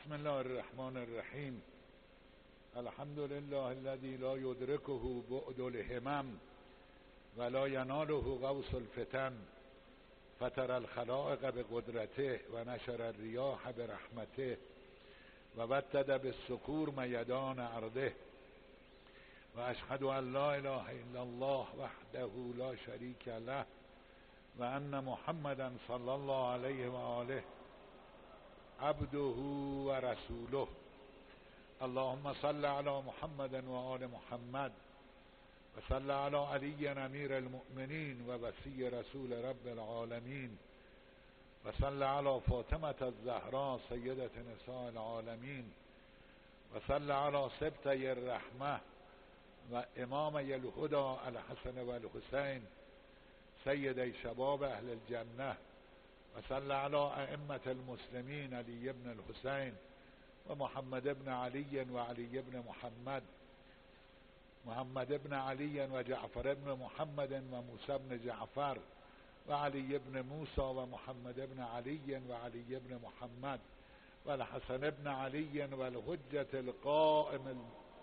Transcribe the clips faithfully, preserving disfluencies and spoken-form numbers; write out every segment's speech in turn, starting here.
بسم الله الرحمن الرحیم. الحمد لله الذي لا يدركه بعد الهمم ولا يناله غوص الفتن فتر الخلائق بقدرته و نشر الرياح برحمته و وتد بالصخور میدان ارضه و اشهد ان لا اله الا الله وحده لا شریک له و ان محمدا صلی الله علیه و آله عبده و رسوله. اللهم صل علی محمد و آل محمد و صل علی علی امیر المؤمنین و وصی رسول رب العالمین و صل علی فاطمة الزهراء سیدة نساء العالمین و صل علی سبطی الرحمة و امامی الهدى الحسن و الحسین سیدی شباب اهل الجنه و صل علی ائمة المسلمین علی بن الحسین و محمد بن علی و علی بن محمد محمد بن علی و جعفر بن محمد و موسی بن جعفر و علی بن موسی و محمد بن علی و علی بن محمد و الحسن بن علی و الحجة القائم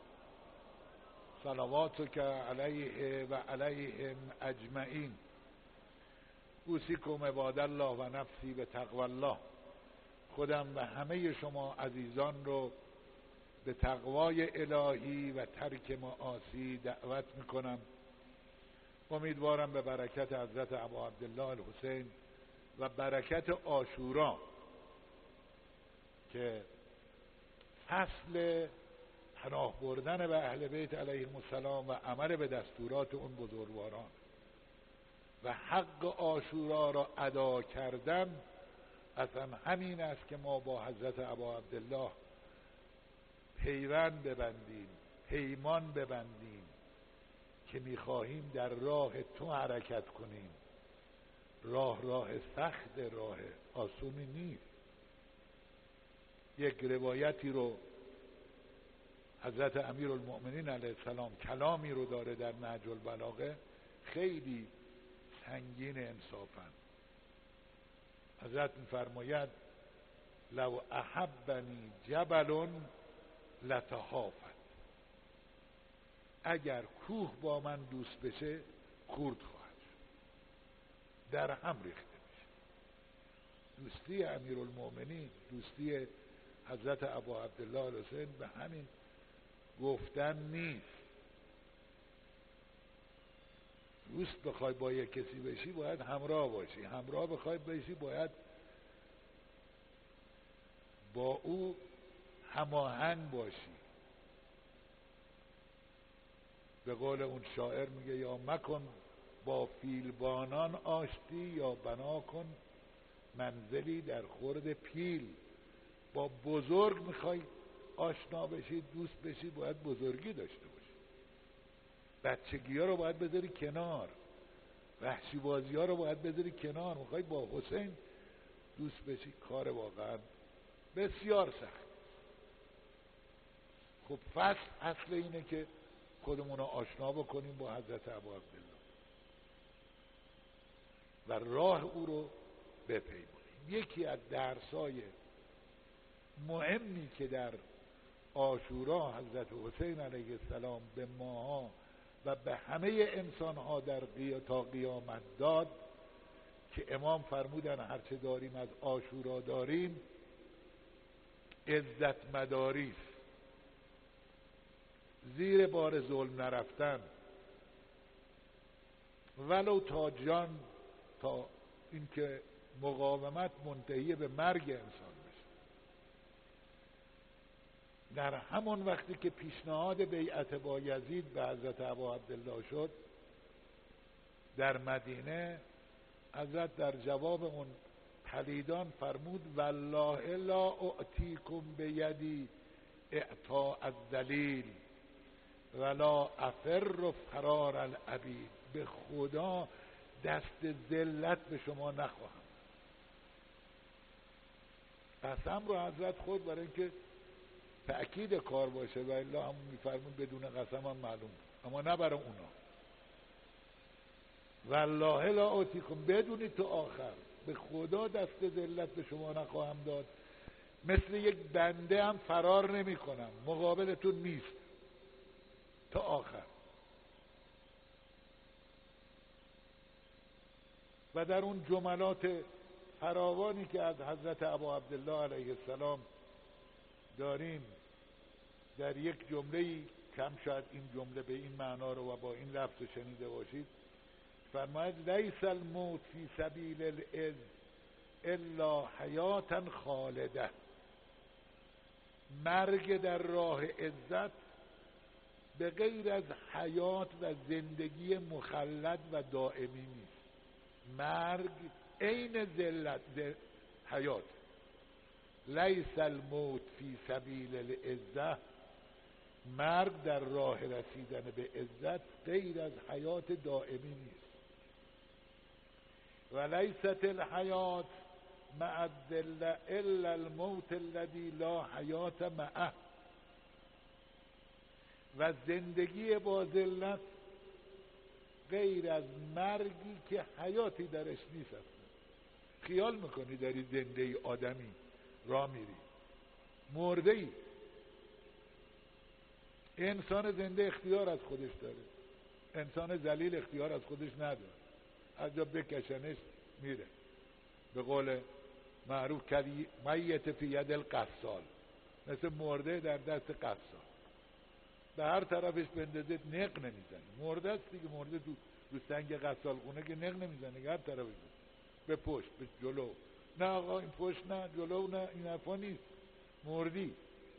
صلواتک علیه و علیهم اجمعین. اوصیکم عباد الله و نفسی به تقوی الله. خودم و همه شما عزیزان رو به تقوای الهی و ترک معاصی دعوت میکنم. امیدوارم به برکت حضرت ابا عبدالله الحسین و برکت عاشورا که فصل پناه بردن به اهل بیت علیهم السلام و عمل به دستورات اون بزرگواران و حق عاشورا را ادا کردن اصلا همین است که ما با حضرت ابا عبدالله پیوند ببندیم، پیمان ببندیم که میخواهیم در راه تو حرکت کنیم. راه راه سخت، راه آسونی نیست. یک روایتی رو حضرت امیر المؤمنین علیه السلام کلامی رو داره در نهج البلاغه، خیلی سنگین انصافا. حضرت میفرماید لو احبنی جبل لتهافت، اگر کوه با من دوست بشه خورد خواهد شد، در هم ریخته میشه. دوستی امیرالمؤمنین، دوستی حضرت ابا عبدالله الحسین به همین گفتن نیست. دوست بخوای با یک کسی بشی باید همراه باشی، همراه بخوای بشی باید با او هماهنگ باشی. به قول اون شاعر میگه یا مکن با فیلبانان آشتی یا بنا کن منزلی در خورد پیل. با بزرگ میخوای آشنا بشی، دوست بشی، باید بزرگی داشته باشی. بچگی ها رو باید بذاری کنار، وحشی بازی ها رو باید بذاری کنار. میخوای با حسین دوست بشی، کار واقعا بسیار سخت. خب فصل اصل اینه که خودمون رو آشنا بکنیم با حضرت ابا عبدالله و راه او رو بپیمونیم. یکی از درسای مهمی که در عاشورا حضرت حسین علیه السلام به ماها و به همه انسان ها در قی... تا قیامت داد که امام فرمودن هرچه داریم از عاشورا داریم عزت مداری است. زیر بار ظلم نرفتن، ولو تا جان، تا اینکه مقاومت منتهی به مرگ انسان بشه. در همون وقتی که پیشنهاد بیعت با یزید به حضرت ابا عبدالله شد در مدینه، حضرت در جواب اون پلیدان فرمود والله لا اعطیکم بیدی اعطاء الذلیل ولا افر فرار العبید. به خدا دست ذلت به شما نخواهم. قسم رو حضرت خود برای اینکه تأکید کار باشه و الا همون میفرمون بدون قسم هم معلوم، اما نه برای اونا. والله لا اعطیکم، بدونید تو آخر به خدا دست ذلت به شما نخواهم داد مثل یک بنده هم فرار نمی کنم، مقابلتون نیست تا آخر. و در اون جملات فراوانی که از حضرت ابا عبدالله علیه السلام داریم، در یک جمله‌ای، کم شاید این جمله به این معنا رو و با این لفظ شنیده باشید، فرماید لیس الموت فی سبیل العز الا حیاتا خالده. مرگ در راه عزت به غیر از حیات و زندگی مخلد و دائمی نیست. مرگ عین ذلت حیات. لیس الموت فی سبیل العزه، مرگ در راه رسیدن به عزت غیر از حیات دائمی نیست. و لیست الحیات مع الذل الا الموت الذی لا حیات معه. و زندگی با ذلت غیر از مرگی که حیاتی درش نیست. خیال میکنی داری زنده آدمی را میری، مرده ای. انسان زنده اختیار از خودش داره، انسان ذلیل اختیار از خودش نداره. از جا بکشنش میره. به قول معروف کلی میت فی ید القصال، مثل مرده در دست قصال. به هر طرفش بندازید نق نمیزنه، مرده است دیگه. مرده تو رو سنگ قصال خونه که نق نمیزنه، هر طرفش به پشت به جلو. نه آقا این پشت نه، جلو نه، این حرفا نیست. مردی.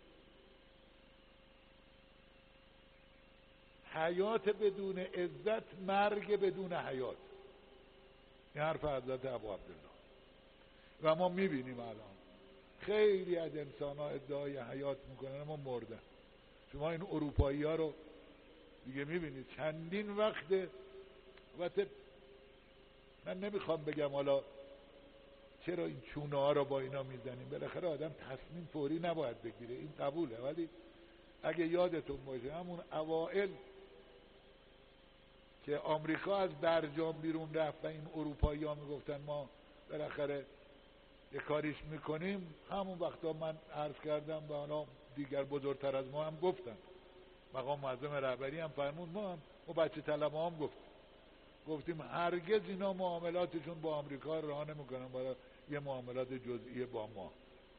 حیات بدون عزت، مرگ بدون حیات. این حرف حضرت ابو عبدالله. و ما میبینیم الان خیلی از انسان ها ادعای حیات میکنن اما مردن. شما این اروپایی ها رو دیگه میبینید چندین وقته. البته من نمیخوام بگم حالا چرا این چونه ها رو با اینا میزنیم، بالاخره آدم تصمیم فوری نباید بگیره، این قبوله. ولی اگه یادتون باشه همون اوائل که آمریکا از برجام بیرون رفت و این اروپایی ها میگفتن ما بالاخره یه کاریش میکنیم، همون وقتا من عرض کردم و حالا دیگر بزرگتر از ما هم گفتن، مقام معظم رهبری هم فرمود، ما هم ما بچه طلبه هم گفتیم گفتیم هرگز اینا معاملاتشون با آمریکا راه نمیکنن برای یه معاملات جزئی با ما.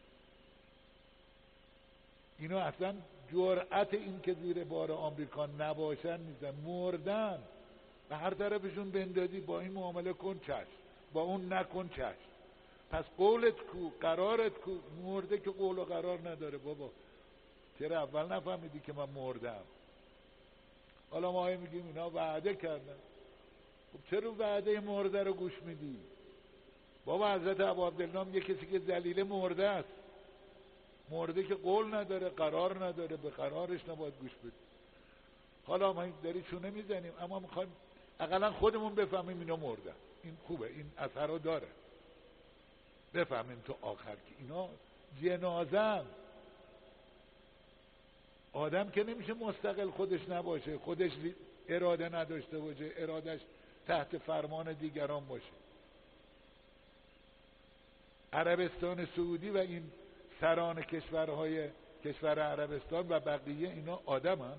اینا اصلا جرأت این که زیر بار آمریکا نباشن نیستن، مردن. و هر طرفشون بندازی با این معامله کن چشم، با اون نکن چشم. پس قولت کو، قرارت کو؟ مرده که قول و قرار نداره. بابا چرا اول نفهمیدی که من مردم؟ حالا ما میگیم اینا وعده کردن. خب چرا وعده مرده رو گوش میدی؟ بابا حضرت ابو عبدالله یه کسی که ذلیل مرده است، مرده که قول نداره، قرار نداره، به قرارش نباید گوش بدی. حالا ما داری چونه میزنیم اما میخوایم اقلا خودمون بفهمیم اینا مردن. این خوبه، این اثر رو داره، بفهمیم تو آخر که اینا جنازن. آدم که نمیشه مستقل خودش نباشه، خودش اراده نداشته باشه، ارادش تحت فرمان دیگران باشه. عربستان سعودی و این سران کشورهای کشور عربستان و بقیه اینا آدم هم؟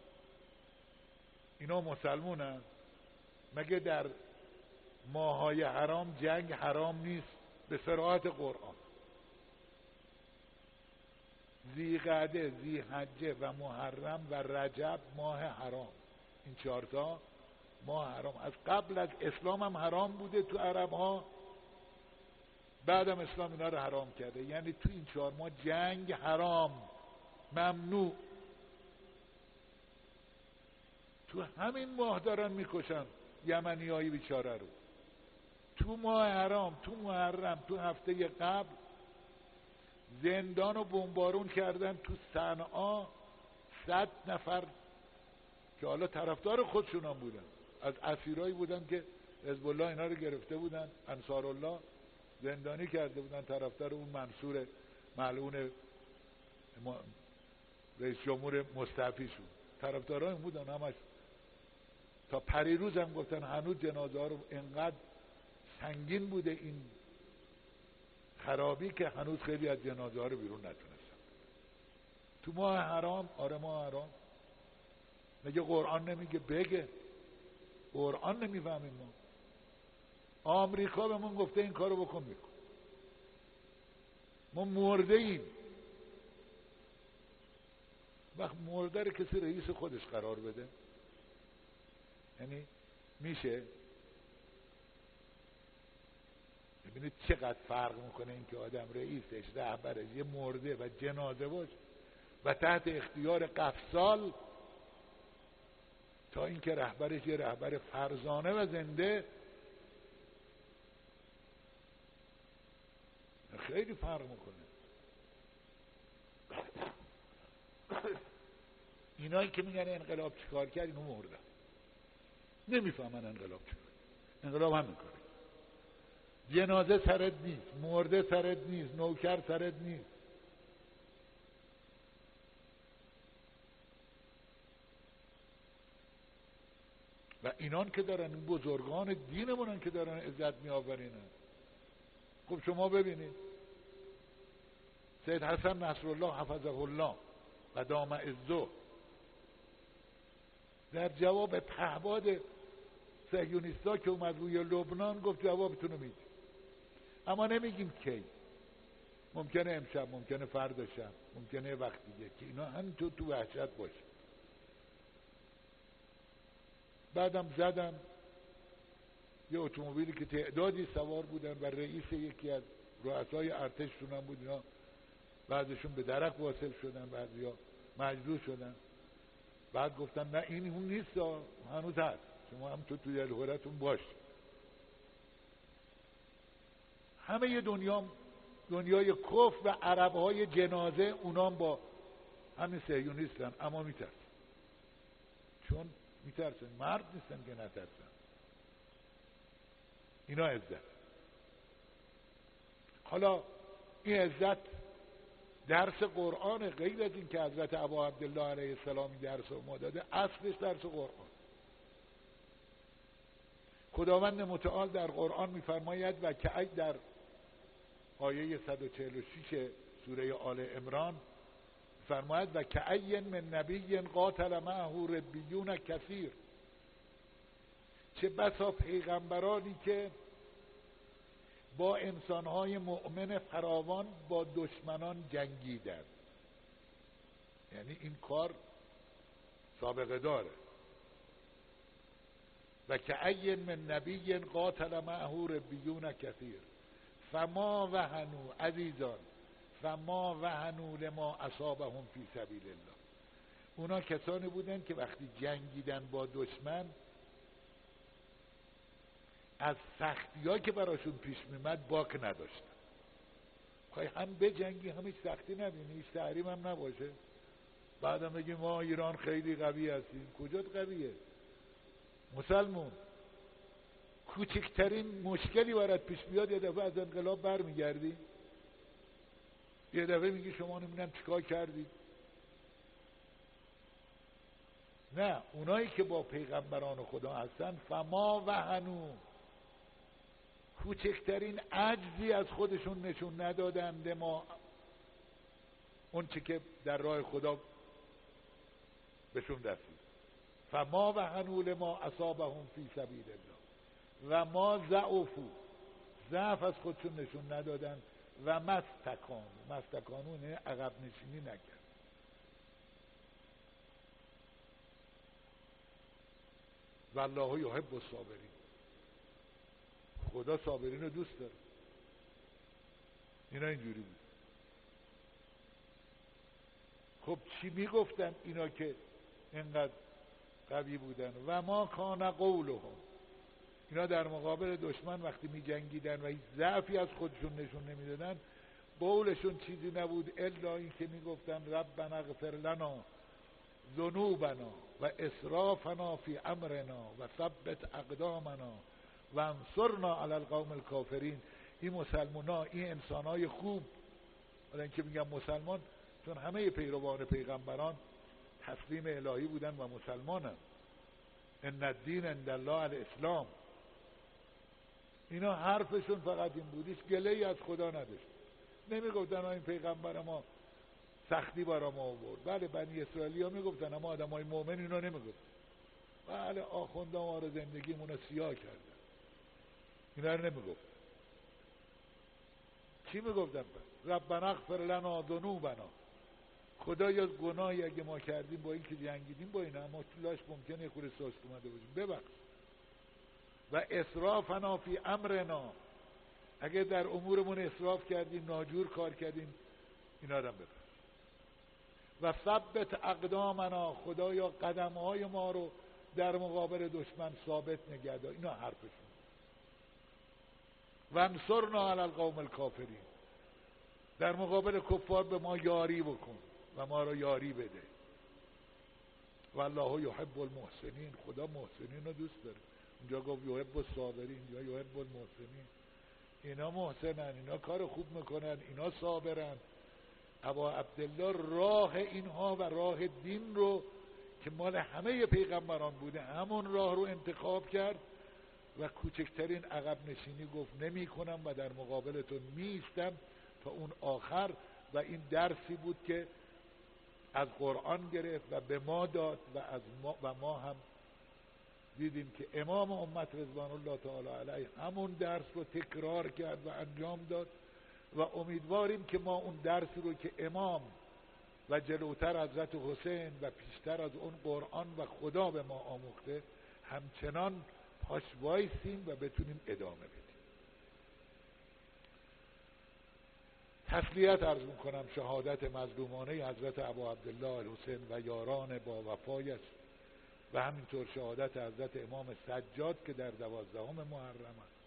اینا مسلمون هم؟ مگه در ماهای حرام جنگ حرام نیست؟ به صراحت قرآن ذی‌قعده، ذی‌حجه و محرم و رجب ماه حرام، این چهارتا ماه حرام. از قبل از اسلام هم حرام بوده تو عرب ها، بعدم اسلام اینا رو حرام کرده. یعنی تو این چهار ماه جنگ حرام، ممنوع. تو همین ماه دارن میکشن یمنی های بیچاره رو. تو ماه حرام، تو محرم، تو هفته قبل زندان و بمبارون کردن تو صنعا. صد نفر که حالا طرفدار خودشون هم بودن، از اسیرایی بودن که حزب الله اینا رو گرفته بودن، انصار الله زندانی کرده بودن، طرفدار اون منصور ملعون رئیس جمهور مستعفی شد، طرفدارای بودن همش. تا پریروز هم گفتن هنوز جنازه ها رو، انقدر سنگین بوده این خرابی که هنوز خیلی از جنازه ها رو بیرون نتونستن. تو ماه حرام، آره ماه حرام، مگه قرآن نمیگه؟ بگه. قرآن نمیفهمیم ما. آمریکا به من گفته این کارو بکن، میکن. ما مرده ایم. وقت مرده رو کسی رئیس خودش قرار بده؟ یعنی میشه؟ ببینید چقدر فرق میکنه این که آدم رئیسش، رهبرش یه مرده و جنازه باشه و تحت اختیار قفصال، تا اینکه رهبرش یه رهبر فرزانه و زنده. خیلی فرق میکنه. اینایی که میگن انقلاب چیکار کرد، اینو مردن، نمیفهمن انقلاب چیکار. انقلاب همین کاره. جنازه سرت نیست، مرده سرت نیست، نوکر سرت نیست. و اینان که دارن، این بزرگان دینمونن که دارن عزت می آورینن. خب شما ببینید سید حسن نصرالله حفظه الله و دام عزه در جواب پهباد صهیونیستا که اومد روی لبنان گفت جوابتون رو میدیم، اما نمیگیم کی. ممکنه امشب، ممکنه فردا شب، ممکنه وقت دیگه، که اینا همینطور تو وحشت باشه. بعدم زدم یه اتومبیلی که تعدادی سوار بودن و رئیس یکی از رؤسای ارتششون هم بود، اینا بعضشون به درک واصل شدن، بعضیا مجروح شدن. بعد گفتن نه این اون نیست، هنوز هست، شما هم تو توی الهورتون باش. همه ی دنیا، دنیای کفر و عربهای جنازه، اونام با همین صهیونیستن، اما میترسن. چون میترسن، مرد نیستن که نترسن. اینا عزت. حالا این عزت درس قرآن، غیر از این که حضرت ابا عبدالله علیه السلام این درس رو ما داده، اصلش درس قرآن. خداوند متعال در قرآن میفرماید و که اگه در آیه صد و چهل و شش سوره آل عمران فرماید و که ای من نبی قاتل معه ربیون کثیر، چه بسا پیغمبرانی که با انسانهای مؤمن فراوان با دشمنان جنگیدند. یعنی این کار سابقه داره. و که ای من نبی قاتل معه ربیون کثیر فما وهنوا، عزیزان، فما وهنوا لما اصابهم فی سبیل الله. اونا کسانی بودن که وقتی جنگیدن با دشمن، از سختی ها که براشون پیش میمد باک نداشتن. خواهی هم به جنگی هم هیچ سختی نبینی، هیچ تحریم هم نباشه، بعدم بگیم ما ایران خیلی قوی هستیم. کجات قویه؟ مسلمون کوچکترین مشکلی برات پیش بیاد یه دفعه از انقلاب برمیگردی، یه دفعه میگی شما نمیدونم چیکار کردید. نه، اونایی که با پیغمبران خدا هستن فما وهنوا، کوچکترین عجزی از خودشون نشون ندادند، ما اون چی که در راه خدا بهشون رسید. فما وهنوا لما اصابهم فی سبیل الله و ما ضعفوا، ضعف از خودشون نشون ندادن، و مستکانو، مستکانو نه عقب نشینی نکرد. والله یحب الصابرین، خدا صابرین رو دوست داره. اینا اینجوری بود. خب چی میگفتن اینا که اینقدر قوی بودن؟ و ما کان قولهم، اینا در مقابل دشمن وقتی می جنگیدن و هیچ ضعفی از خودشون نشون نمیدادن، قولشون چیزی نبود الا این که می گفتن ربنا اغفر لنا ذنوبنا و اسرافنا فی امرنا و ثبت اقدامنا و انصرنا علی القوم الکافرین. این مسلمان ها، این انسان های خوب، حالا این که میگم مسلمان چون همه پیروان پیغمبران تسلیم الهی بودن و مسلمانن، ان الدین عند الله الاسلام. اینا حرفشون فقط این بود، هیچ گله‌ای از خدا نداشت. نمیگفتن این پیغمبر ما سختی برا ما آورد. بله بنی اسرائیلی ها میگفتن، اما آدم های مؤمن اینا نمیگفت. بله آخونده ما رو زندگیمون رو سیاه کردن، اینا رو نمیگفت. چی میگفتن پس؟ ربنا اغفر لنا ذنوبنا، خدایا گناهی اگه ما کردیم با این که جنگیدیم با اینا، اما طولش ممکنه یه خورده سست اومده باشیم، ببخش. و اسرافنا فی امرنا، اگه در امورمون اسراف کردیم، ناجور کار کردیم، اینا رو ببخش. و ثبت اقدامنا، خدایا قدمهای ما رو در مقابل دشمن ثابت نگه دار. اینا حرفشون. و انصرنا علی القوم الکافرین، در مقابل کفار به ما یاری بکن و ما رو یاری بده. والله یحب المحسنین، خدا محسنین رو دوست داره. اونجا گفت یحب الصابرین یا یحب المحسنین. اینا محسنن، اینا کار خوب میکنن، اینا صابرن. ابا عبدالله راه اینها و راه دین رو که مال همه پیغمبران بوده، همون راه رو انتخاب کرد و کوچکترین عقب نشینی گفت نمی کنم و در مقابلتون می ایستم تا اون آخر. و این درسی بود که از قرآن گرفت و به ما داد و از ما و ما هم دیدیم که امام امت رضوان الله تعالی علیه همون درس رو تکرار کرد و انجام داد و امیدواریم که ما اون درسی رو که امام و جلوتر حضرت حسین و پیشتر از اون قرآن و خدا به ما آموخته همچنان پاش وایسیم و بتونیم ادامه بدیم. تسلیت عرض میکنم شهادت مظلومانه حضرت ابا عبدالله الحسین و یاران با وفایش و همینطور شهادت حضرت امام سجاد که در دوازدهم محرم است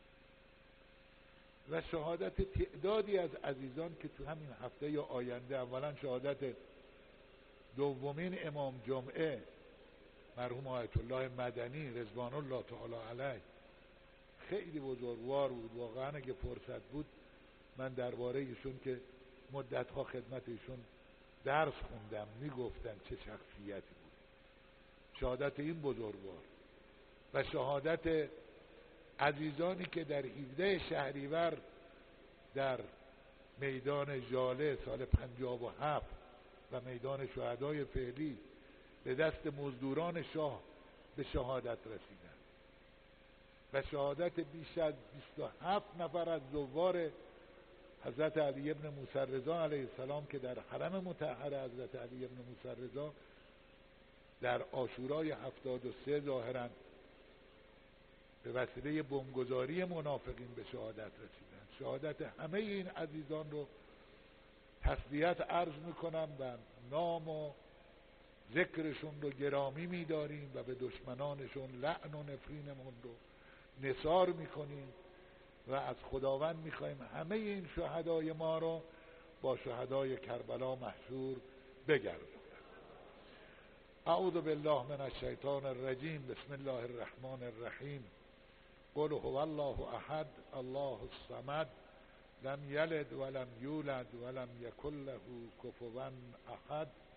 و شهادت تعدادی از عزیزان که تو همین هفته آینده، اولا شهادت دومین امام جمعه مرحوم آیت الله مدنی رضوان الله تعالی علیه، خیلی بزرگوار بود واقعا. اگه فرصت بود من درباره ایشون که مدتها خدمت ایشون درس خوندم میگفتم چه شخصیتی بود. شهادت این بزرگوار و شهادت عزیزانی که در هفده شهریور در میدان ژاله سال پنجاه و هفت و میدان شهدای فعلی به دست مزدوران شاه به شهادت رسیدند و شهادت بیش از بیست و هفت نفر از زوار حضرت علی ابن موسی رضا علیه السلام که در حرم مطهر حضرت علی ابن موسی رضا در عاشورای هفتاد و سه ظاهرا به وسیله بمبگذاری منافقین به شهادت رسیدند. شهادت همه این عزیزان رو تسلیت عرض میکنم و نام و ذکرشون رو گرامی میداریم و به دشمنانشون لعن و نفرینمون رو نثار میکنیم و از خداوند میخوایم همه این شهدای ما رو با شهدای کربلا محشور بگرداند. اعوذ بالله من الشیطان الرجیم. بسم الله الرحمن الرحیم. قل هو الله احد الله الصمد لم یلد ولم یولد ولم یکن له کفوا احد